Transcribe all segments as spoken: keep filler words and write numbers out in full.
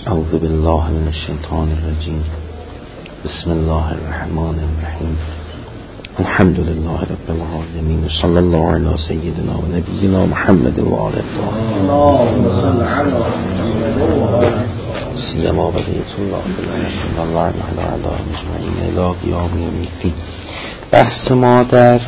اعوذ بالله من الشیطان الرجیم. بسم الله الرحمن الرحیم. الحمد لله رب العالمین. صلی الله علی سیدنا و نبینا محمد و آله الطاهرین. سیما بقیت الله بالله الله علی علی مجمعین الی یوم الدین. بحث ما در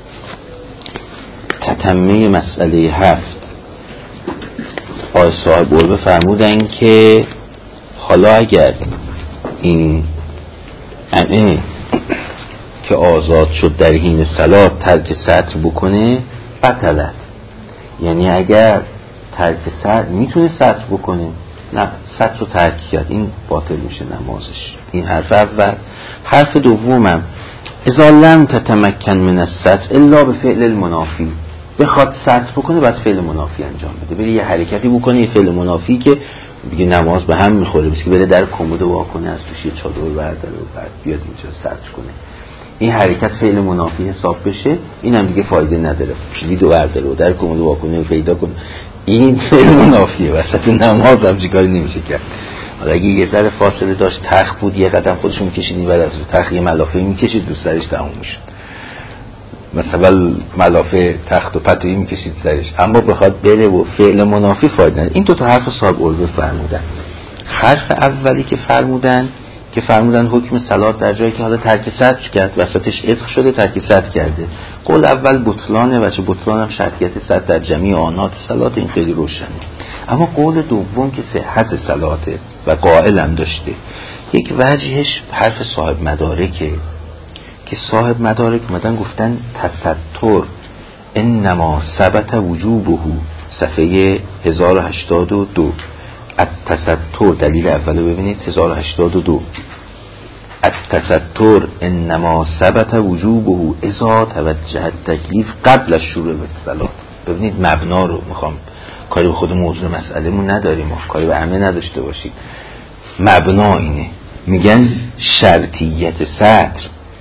تتمه مسئله هفت. آقای صاحب قربه فرمودن که حالا اگر این امه که آزاد شد در حین صلات ترک سطر بکنه بطلت، یعنی اگر ترک سطر میتونه سطر بکنه نه سطر رو ترک کرد این باطل میشه نمازش. این حرف اول. حرف دومم اذا لم تتمکن من السطر الا به فعل المنافی، بخواد سطر بکنه بعد فعل منافی انجام بده، بره یه حرکتی بکنه یه فعل منافی که بگه نماز به هم میخوره، بس که بره در کمد وا کنه از توش یه چادر برداره و بعد بیاد اینجا سطر کنه، این حرکت فعل منافی حساب بشه. اینم دیگه فایده نداره، کلیدو برداره و در کمد وا کنه و پیدا کنه، این فعل منافیه. وسط نماز هم چیکاری نمیشه کرد. حالا اگه یه ذره فاصله داشت تخت بود یه قدم خودشو میکشید این بعد از تخت یه ملافه میکشید رو سرش تموم میشد، مثلا ملافه تخت و پتویی میکشید سرش، اما بخواد بره و فعل منافی فایده نداره. این دو تا حرف صاحب قربه فرمودن. حرف اولی که فرمودن که فرمودن حکم صلات در جایی که حالا ترک سطر کرد وسطش عتق شده ترک سطر کرده، قول اول بطلانه و چه بطلان هم شرطیت سطر در جمیع آنات صلات، این خیلی روشنه. اما قول دوم که صحت صلاته و قائل هم داشته، یک وجهش حرف صاحب مدارکه که صاحب مدارک مدن گفتن تستر انما ثبت وجوبه، صفحه هزار و هشتاد و دو. التستر دلیل اولو ببینید هزار و هشتاد و دو. التستر انما ثبت وجوبه اذا توجه التکلیف قبل الشروع به الصلات. ببینید مبنا رو میخوام، کاری به خود موضوع مسئلهمون نداریم، ما کاری به همه نداشته باشید. مبنا اینه، میگن شرطیت سطر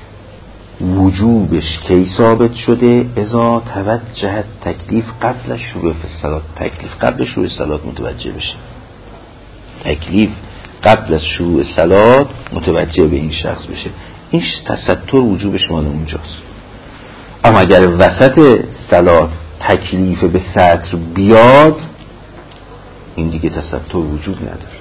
وجوبش کی ثابت شده؟ اذا توجه تکلیف قبل شروع الصلات. تکلیف قبل شروع صلات متوجه بشه، تکلیف قبل از شروع صلات متوجه به این شخص بشه، این تستر وجوبش مال اونجاست. اما اگر وسط صلات تکلیف به سطر بیاد این دیگه تستر وجود نداره.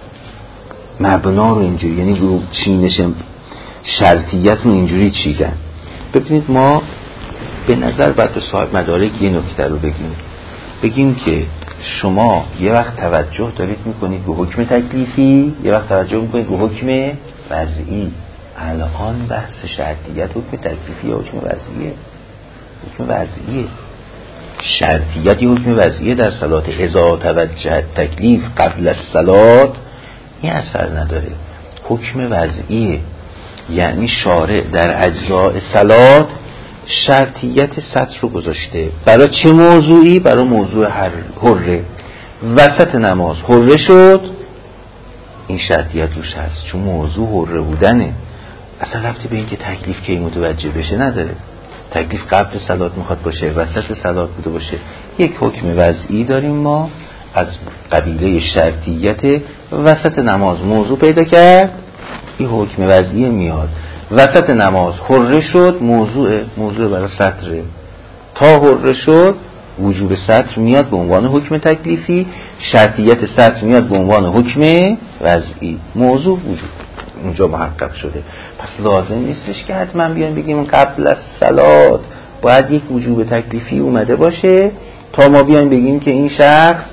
مبنا رو اینجوری، یعنی رو چینش شرطیت رو اینجوری چیدن. ببینید ما به نظر باید به صاحب مدارک یه نکته رو بگیم بگیم که شما یه وقت توجه دارید میکنید به حکم تکلیفی، یه وقت توجه میکنید به حکم وضعی. الان بحث شرطیت حکم تکلیفی یا حکم وضعیه؟ حکم وضعیه. شرطیت یا حکم وضعیه در صلات اذا توجه تکلیف قبل الصلات این اثر نداره، حکم وضعیه. یعنی شارع در اجزاء صلات شرطیت سطر رو گذاشته. برای چه موضوعی؟ برای موضوع حره. وسط نماز حره شد این شرطیت روش هست، چون موضوع حره بودنه. اصلا ربطی به این که تکلیف کی متوجه بشه نداره. تکلیف قبل صلات میخواد باشه وسط صلات بوده باشه. یک حکم وضعی داریم ما از قبیله شرطیت، وسط نماز موضوع پیدا کرد این حکم وضعی میاد. وسط نماز حره شد موضوع موضوع برای سطره، تا حره شد وجوب سطر میاد به عنوان حکم تکلیفی، شرطیت سطر میاد به عنوان حکم وضعی، موضوع وجود اونجا محقق شده. پس لازم نیستش که حتما بیان بگیم قبل از صلات باید یک وجوب تکلیفی اومده باشه تا ما بیان بگیم که این شخص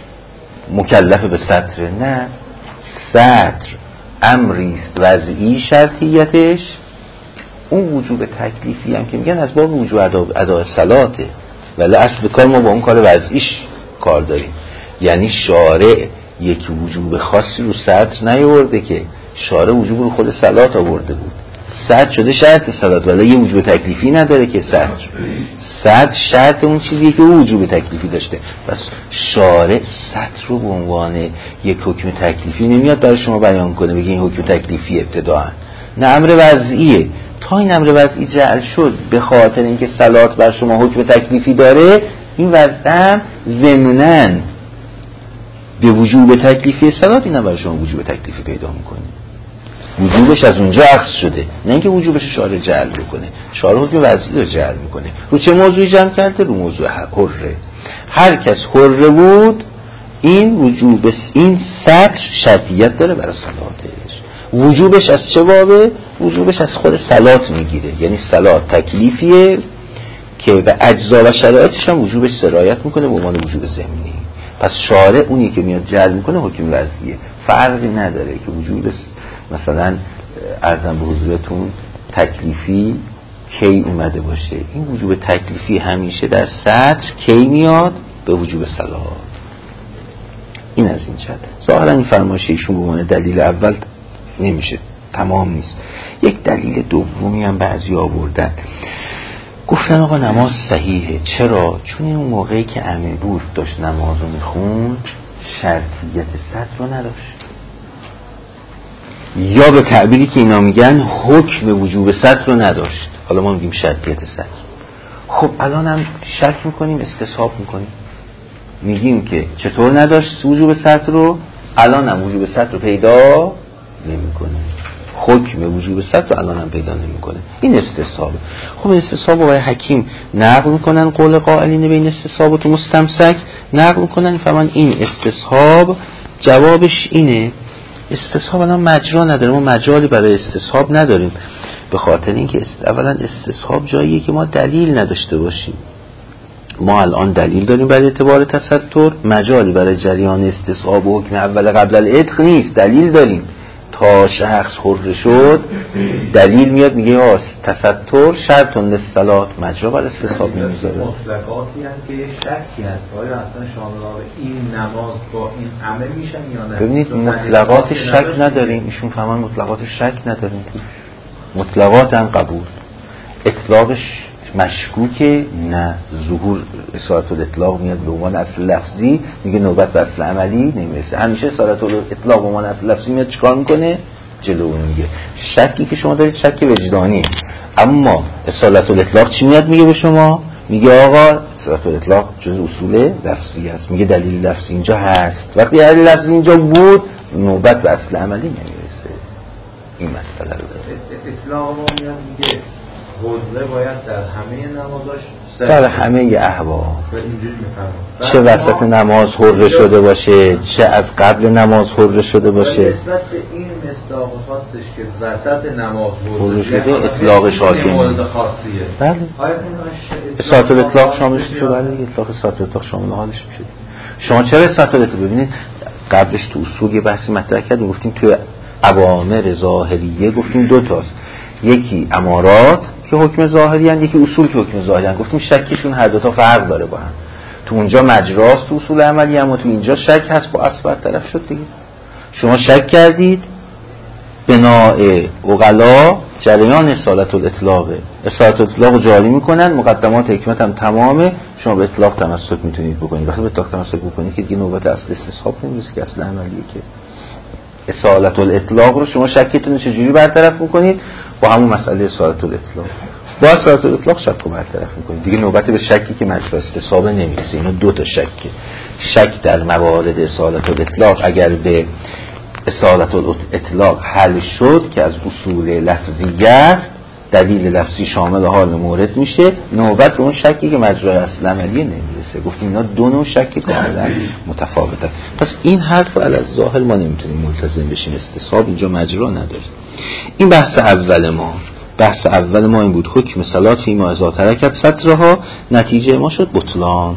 مکلف به سطر. نه، سطر امریست وضعی شرطیتش، اون وجوب تکلیفی هم که میگن از باب وجوب اداء صلاته، ولی اصل کار ما با اون کار وضعیش کار داریم. یعنی شارع یک وجوب خاصی رو سطر نیاورده که، شارع وجوب رو خود صلات آورده بود، سطر شده شرط صلات، ولی یه وجوب تکلیفی نداره که سطر سطر شرط اون چیزی که وجوب تکلیفی داشته. پس شارع سطر رو به عنوان یک حکم تکلیفی نمیاد برای شما بیان کنه بگه این حکم تکلیفی ابتداء، نه امر وضعیه. تا این امر وضعی جعل شد به خاطر اینکه صلات بر شما حکم تکلیفی داره، این وضع هم ضمناً به وجوب تکلیفی صلات، اینا برای شما وجوب تکلیفی پیدا میکنه. وجوبش از اونجا اخذ شده، نه اینکه وجوبش شارع جعل بکنه. شارع حکم وضعی رو جعل میکنه. رو چه موضوعی جمع کرده؟ رو موضوع حره. هر کس حره بود این وجوب، این سطر شرطیت داره برای صلاتش. وجوبش از چه بابه؟ وجوبش از خود صلات میگیره، یعنی صلات تکلیفیه که به اجزا و شرایطش هم وجوبش سرایت میکنه به عنوان وجوب ضمنی. پس شارع اونی که میاد جعل میکنه حکم وضعیه، فرقی نداره که وجوب مثلا عرضم به حضورتون تکلیفی کی اومده باشه. این وجوب تکلیفی همیشه در سطر کی میاد؟ به وجوب صلات. این از این جهت. ظاهرا این فرمایش ایشون به عنوان دلیل اول نمیشه، تمام نیست. یک دلیل دومی هم بعضی آوردن، گفتن آقا نماز صحیحه. چرا؟ چون این اون موقعی که امیر بود داشت نماز رو میخوند شرطیت سطر رو نداشت، یا به تعبیری که اینا میگن حکم وجوب سطر رو نداشت. حالا ما میگیم شرطیت سطر. خب الان هم شک میکنیم، استصحاب میکنیم، میگیم که چطور نداشت وجوب سطر رو، الان هم وجوب سطر رو پیدا نمیکنه. حکم وجوب سطر رو الان هم پیدا نمیکنه. این استصحابه. خب این استصحاب رو باید حکیم نقل میکنن، قول قائلین بین استصحاب و تو مستمسک نقل میکنن، فهمن این استصحاب جوابش اینه. استصحاب الان مجرا نداره، ما مجالی برای استصحاب نداریم، به خاطر اینکه است... اولا استصحاب جاییه که ما دلیل نداشته باشیم. ما الان دلیل داریم برای اعتبار تستر، مجالی برای جریان استصحاب و حکم اول قبل العتق نیست. دلیل داریم، تا شخص حر شد دلیل میاد میگه آ تستر شرط للصلات، مجرا برای استصحاب نمیذاره. مطلقاتی هست که شکی هست آیا اصلا شامل این نماز با این عمل میشن یا نه. ببینید مطلقات شک نداریم، ایشون فهمان مطلقات شک نداریم، مطلقات هم قبول. اطلاقش مشکوکه، نه. ظهور اصالت الاطلاق میاد به عنوان اصل لفظی، میگه نوبت به اصل عملی نمیرسه. همیشه اصالت الاطلاق به عنوان اصل لفظی میاد چیکار میکنه؟ جلو اون میگه. شکی که شما دارید شک وجدانی، اما اصالت الاطلاق چی میاد میگه به شما؟ میگه آقا اصالت الاطلاق جز اصول لفظی است، میگه دلیل لفظی اینجا هست. وقتی دلیل لفظی اینجا بود نوبت به اصل عملی نمیرسه. این مسئله رو داره. اطلاق ما میاد میگه حضره باید در همه نمازاش در همه احوال، چه وسط نماز حره شده باشه چه از قبل نماز حره شده باشه. نسبت به این مصداق خاصش که وسط نماز حره شده اطلاقش حاکم مورد خاصیه. بله. اصالت الاطلاق شاملش میشه. بله اطلاق اصالت الاطلاق شامل حالش میشه. شما چرا اصالت الاطلاق ببینید قبلش تو اصول یه بحثی مطرح کردیم، گفتیم تو اوامر ظاهریه گفتیم دو تاست، یکی امارات که حکم ظاهری هست، یکی اصول که حکم ظاهری هست. گفتیم شکشون هر دو تا فرق داره با هم. تو اونجا مجراست تو اصول عملی، اما تو اینجا شک هست با اصل برطرف شد دیگه. شما شک کردید، بناء عقلا جریان اصالت الاطلاقه، اصالت الاطلاق رو جاری میکنن، مقدمات حکمت هم تمامه، شما به اطلاق تمسک میتونید بکنید. وقتی به اطلاق تمسک بکنید که دیگه نوبت اصل استصحاب نمیرسه که اصل عملیه. که اصالت الاطلاق رو شما شکتون چجوری برطرف میکنید؟ با همون مسئله اصالت الاطلاق. با اصالت الاطلاق شک رو برطرف میکنید دیگه، نوبت به شکی که مجرا استصحاب نمیرسه. اینا دو تا شکه. شک در موارد اصالت الاطلاق اگر به اصالت الاطلاق حل شد که از اصول لفظی است، دلیل لفظی شامل حال مورد میشه، نوبت به اون شکی که مجرای اصل عملی نمیرسه. گفتیم اینا دو نوع شک کاملا متفاوتن. پس این حرف علی الظاهر ما نمیتونیم ملتزم بشیم، استصحاب اینجا مجرا نداره. این بحث اول ما. بحث اول ما این بود حکم صلات فیما اذا ترکت سطرها، نتیجه ما شد بطلان.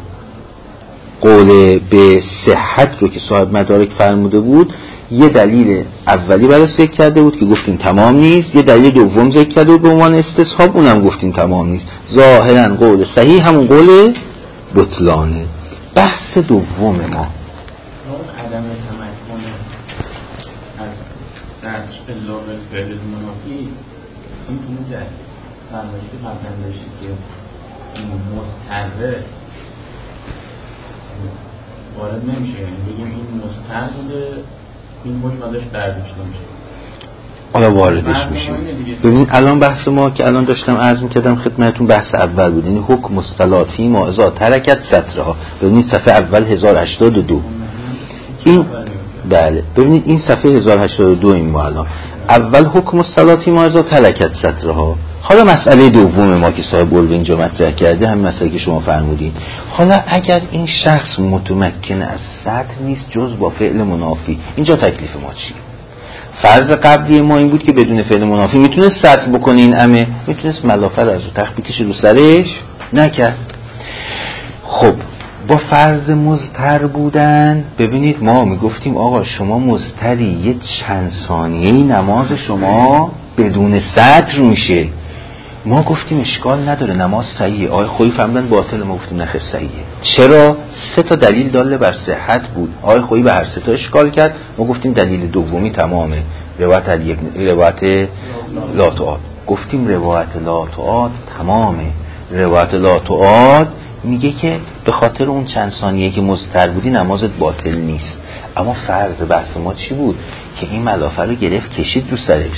قول به صحت رو که صاحب مدارک فرموده بود یه دلیل اولی برای ذکر کرده بود که گفتیم تمام نیست، یه دلیل دوم ذکر کرده بود به عنوان استصحاب، اونم گفتیم تمام نیست. ظاهرا قول صحیح همون قول بطلانه. بحث دوم ما عدم تمکن از سطر الا بالفعل المنافی. این اون جد فرمایشی که قبلا داشتید که این مستحره وارد نمیشه، یعنی بگیم این مستحر بوده این حکم ازش برداشته میشه، حالا واردش میشیم. ببینید الان بحث ما که الان داشتم عرض میکردم خدمتتون بحث اول بود، یعنی حکم الصلات فیما اذا ترکت سطرها. ببینید صفحه اول هزار و هشتاد و دو این بله ببینید این صفحه هزار و هشتاد و دو این ما الان اول حکم الصلاة ما اذا ترکت سطرها. حالا مسئله دوم ما که صاحب الوه اینجا مطرح کرده هم مسئله که شما فرمودین. حالا اگر این شخص متمکن از سطر نیست جز با فعل منافی، اینجا تکلیف ما چیه؟ فرض قبلی ما این بود که بدون فعل منافی میتونه سطر بکنه، این امه میتونست ملافه رو از رو تخت بکشه رو سرش، نکرد. خب با فرض مضطر بودن ببینید ما میگفتیم آقا شما مضطری یه چند ثانیه‌ای نماز شما بدون سطر میشه، ما گفتیم اشکال نداره نماز صحیحه. آقای خویی فهمیدن باطل، ما گفتیم نه خیر صحیحه. چرا؟ سه تا دلیل داله بر صحت بود. آقای خویی به هر سه تا اشکال کرد، ما گفتیم دلیل دومی تمامه، روایت علی روایت لا تعاد. گفتیم روایت لا تعاد تمامه، روایت لا تعاد میگه که به خاطر اون چند ثانیه که مضطر بودی نمازت باطل نیست. اما فرض بحث ما چی بود؟ که این ملافه رو گرفت کشید رو سرش،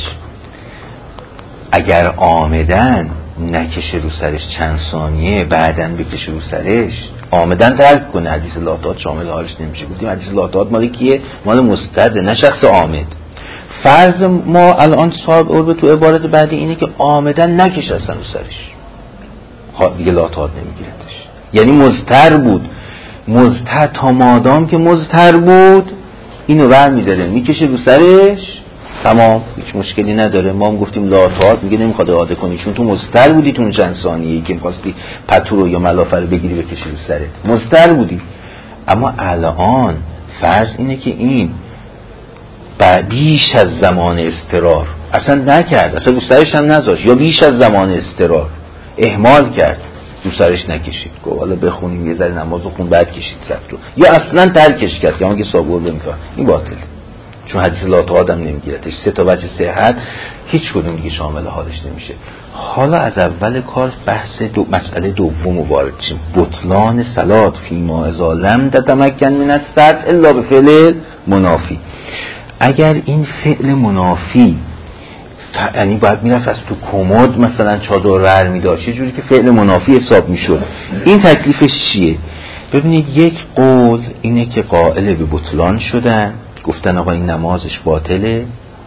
اگر آمدن نکشه رو سرش چند ثانیه بعدن بکشه رو سرش، آمدن ترک کنه، حدیث لا تعاد شامل حالش نمیشه. گفتیم حدیث لا تعاد مال کیه؟ مال مستعد، نه شخص آمد. فرض ما الان صاحب الوه تو عبارت بعدی اینه که آمدن نکشه اصلا رو سرش، دیگه لا تعاد نمیگیرتش، یعنی مضطر بود. مضطر تا مادام که مضطر بود اینو برمی‌داره میکشه رو سرش، تمام، هیچ مشکلی نداره. ما هم گفتیم لا تعاد میگه نمیخواد اعاده کنی چون تو مضطر بودی، تو اون چند ثانیه‌ای که می‌خواستی پتو رو یا ملافه رو بگیری بکشی رو سرت مضطر بودی. اما الان فرض اینه که این بیش از زمان اضطرار اصلا نکرد، اصلا رو سرش هم نذاشت، یا بیش از زمان اضطرار اهمال کرد رو سرش نکشید، گفت حالا بخونیم یه ذره نمازو خون بعد کشید سطر رو، یا اصلا ترکش کرد که ما که صابور نمی‌کنه، این باطل، چون حدیث لا تعاد هم نمیگیرتش. سه تا وجه صحت هیچ کدوم دیگه شامل حالش نمیشه. حالا از اول کار بحث دو مسئله دوم وارد شیم، بطلان صلات فیما اذا لم تتمکن من السطر الا به فعل منافی. اگر این فعل منافی یعنی باید میرفت از تو کمد مثلا چادر ور میداشت، یه جوری که فعل منافی حساب میشد، این تکلیفش چیه؟ ببینید یک قول اینه که قائل به بطلان شدن، گفتن آقا این نمازش باطله،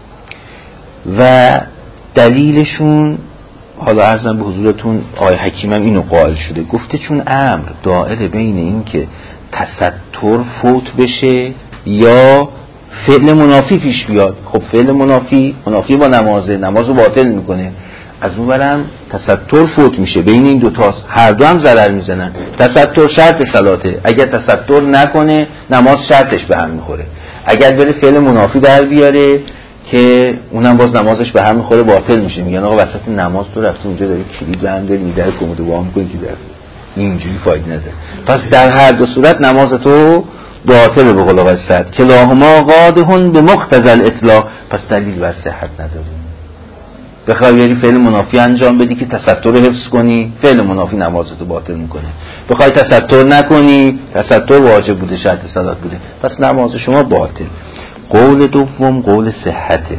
و دلیلشون حالا عرضم به حضورتون آقای حکیم هم اینو قائل شده، گفته چون امر دائره بین این که تستر فوت بشه یا فعل منافی پیش بیاد. خب فعل منافی منافی با نمازه، نمازو باطل میکنه، از اون برم تستر فوت میشه، بین این دوتاست، هر دو هم ضرر میزنن. تستر شرط صلاته، اگر تستر نکنه نماز شرطش به هم میخوره، اگر بره فعل منافی در بیاره که اونم باز نمازش به هم میخوره باطل میشه. میگن آقا وسط نماز تو رفتی اونجا داری کلید به هم داری میدر کمدو با هم میکنی که در اینجوری فایده نداره. پس در هر دو صورت نماز تو باطل به قول آقای سعد، کلاهما قادحون به مقتضی الاطلاق. پس دلیل بر صحت نداریم. بخوای بری فعل منافی انجام بدی که تستر رو حفظ کنی، فعل منافی نمازتو باطل میکنه. بخوای تستر نکنی، تستر واجب بوده، شرط صلات بوده، پس نماز شما باطل. قول دوم قول صحته.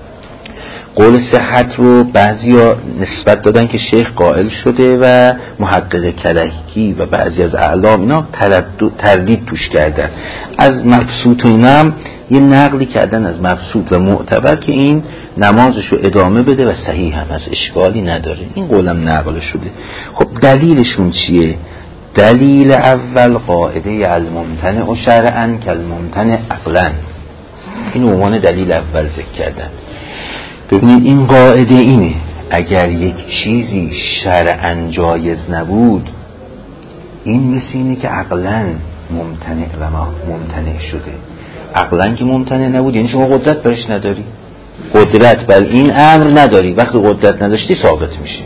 قول صحت رو بعضیا نسبت دادن که شیخ قائل شده و محقق کرکی و بعضی از اعلام اینا تردید توش کردن. از مبسوط و اینم یه نقلی کردن از مبسوط و معتبر که این نمازش رو ادامه بده و صحیح هم از اشکالی نداره، این قولم نقل شده. خب دلیلشون چیه؟ دلیل اول قاعده الممتنع شرعاً کالممتنع عقلاً، این عنوان دلیل اول ذکر کردن. ببینید این قاعده اینه، اگر یک چیزی شرعاً جایز نبود، این مثل اینه که عقلاً ممتنع و ممتنع شده. عقلاً که ممتنع نبود یعنی شما قدرت برش نداری، قدرت بر این امر نداری، وقتی قدرت نداشتی ثابت میشه.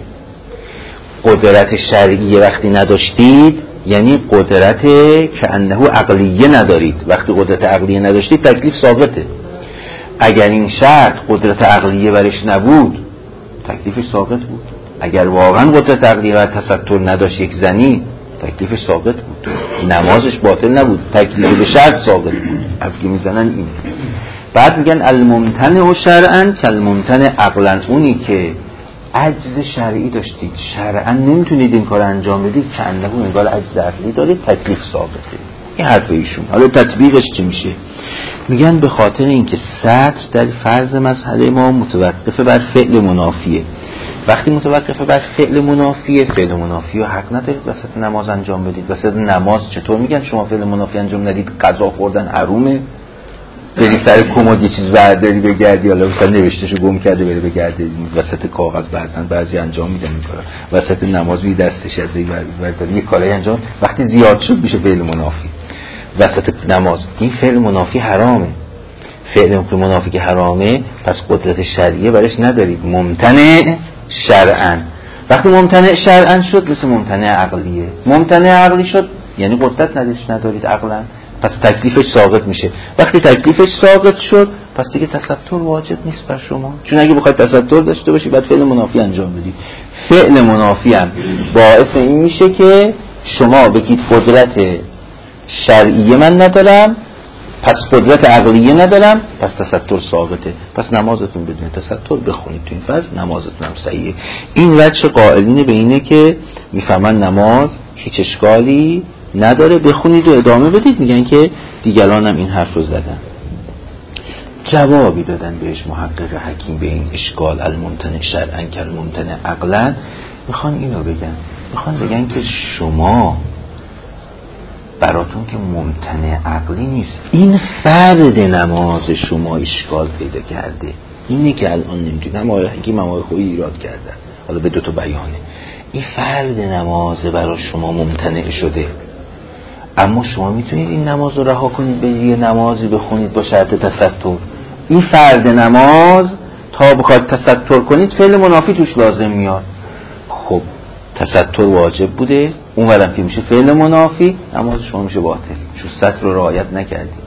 قدرت شرعی وقتی نداشتید یعنی قدرت که انه عقلیه ندارید، وقتی قدرت عقلیه نداشتید تکلیف ثابته. اگر این شرط قدرت عقلیه برش نبود تکلیفش ثابت بود. اگر واقعا قدرت عقلیه و تستر نداشت یک زنی تکلیفش ثابت بود، نمازش باطل نبود، تکلیف به شرط ثابت بود. افگی میزنن این. بعد میگن الممتنع شرعاً کالممتنع عقلاً، اونی که عجز شرعی داشتید شرعاً نمیتونید این کار انجام بدید که انه انگار عجز عقلی دارید، تکلیف ثابته. این حرف ایشون. حالا تطبیقش چی میشه؟ میگن به خاطر اینکه سطر در فرض مسئله ما متوقفه بر فعل منافیه. وقتی متوقفه بر فعل منافیه، فعل منافی رو حق ندارید وسط نماز انجام بدید. وسط نماز چطور میگن شما فعل منافی انجام ندید؟ غذا خوردن حرومه، بری سر کمد یه چیز برداری بگردی، حالا مثلا نوشتهشو گم کرده بری بگردی وسط کاغذ، بعضن بعضی انجام میدن این کارا. وسط نماز می دستش از این ور یه کاری انجام، وقتی زیاد شد میشه فعل منافی. وسط نماز این فعل منافی حرامه. فعل منافی که حرامه پس قدرت شرعیه برش ندارید، ممتنع شرعاً. وقتی ممتنع شرعاً شد مثل ممتنع عقلیه. ممتنع عقلی شد یعنی قدرت ندارید ندارید عقلاً، پس تکلیفش ساقط میشه. وقتی تکلیفش ساقط شد پس دیگه تستر واجب نیست بر شما، چون اگه بخواید تستر داشته باشی بعد فعل منافی انجام بدی. فعل منافی هم باعث این میشه که شما بگید قدرت شرعیه من ندارم پس قدرت عقلیه ندارم، پس تستر ساقطه، پس نمازتون بدون تستر بخونید تو این فاز نمازتون هم صحیحه. این وجه قائلین به اینه که میفهمن نماز هیچ اشکالی نداره، بخونید و ادامه بدید. میگن که دیگران هم این حرف رو زدن. جوابی دادن بهش محقق حکیم به این اشکال الممتنع شرعاً که الممتنع عقلاً. میخوان اینو بگن، میخوان بگن که شما براتون که ممتنع عقلی نیست، این فرد نماز شما اشکال پیدا کرده. اینه که الان نمیتونم هم آقای حکیم هم آقای خویی ایراد کردن، حالا به دوتا بیانه. این فرد نماز برای شما ممتنع شده، اما شما میتونید این نماز رو رها کنید به یه نمازی بخونید با شرط تستر. این فرد نماز تا بخواید تستر کنید فعل منافی توش لازم میاد. خب تستر واجب بوده، اون ورم که میشه فعل منافی، نماز شما میشه باطل چون سطر رو رعایت نکردید.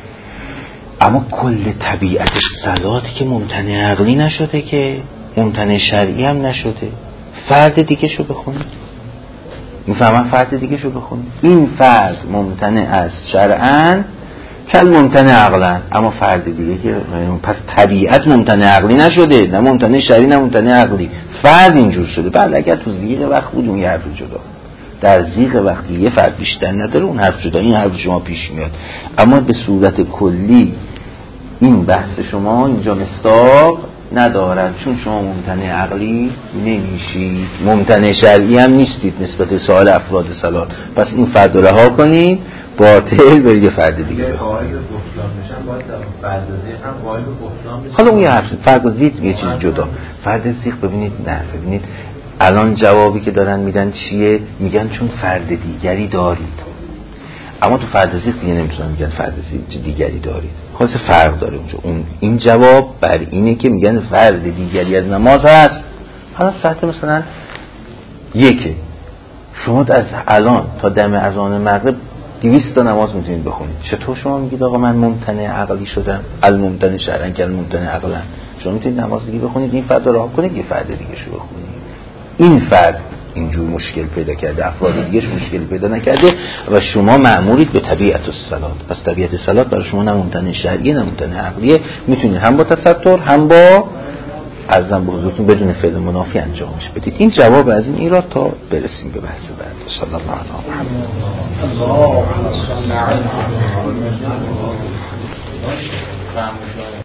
اما کل طبیعت صلات که ممتنع عقلی نشده، که ممتنع شرعی هم نشده. فرد دیگه شو بخونید، میفهمن فرد دیگه شو بخونید. این فرد ممتنع از شرعاً کل ممتنع عقلاً، اما فرد دیگه که پس طبیعت ممتنع عقلی نشده، نه ممتنع شرعی نه ممتنع عقلی، فرد اینجور شده. بعد اگر تو زیغ وقت بود اون یه حرف جدا، در زیغ وقتی یه فرد بیشتر نداره اون حرف جدا، این حرف شما پیش میاد. اما به صورت کلی این بحث شما اینجا مصداق ندارد، چون شما ممتنع عقلی نمیشید، ممتنع شرعی هم نیستید نسبت به سایر افراد صلات. پس این فرد رو رها کنید، باطل برید فرد دیگه بخونید. حالا اون یه حرف فرد زید یه چیز جدا. فرد زیغ ببینید، نه ببینید الان جوابی که دارن میدن چیه؟ میگن چون فرد دیگری دارید. اما تو فرد زیغ دیگه نمیتونن میگن فرد دیگری دارید، خاص فرق داره اونجا. اون این جواب بر اینه که میگن فرد دیگری از نماز هست. حالا ساعت مثلا یکه، شما از الان تا دم اذان مغرب دویست تا نماز میتونید بخونید. چطور شما میگید آقا من ممتنع عقلی شدم؟ الممتنع شرعاً که الممتنع عقلاً. شما میتونید نماز دیگه بخونید، این فرد رو رها کنید، یه فرد دیگه شو بخونید. این فرد اینجور مشکل پیدا کرده، افراد دیگهش مشکل پیدا نکرده و شما مأمورید به طبیعت الصلات. پس طبیعت الصلات برای شما نه ممتنع شرعی نه ممتنع عقلیه، میتونید هم با تستر هم با عرضم به حضورتون بدون فعل منافی انجامش بدید. این جواب از این ایراد تا برسیم به بحث بعد. صلی الله علیه و آله.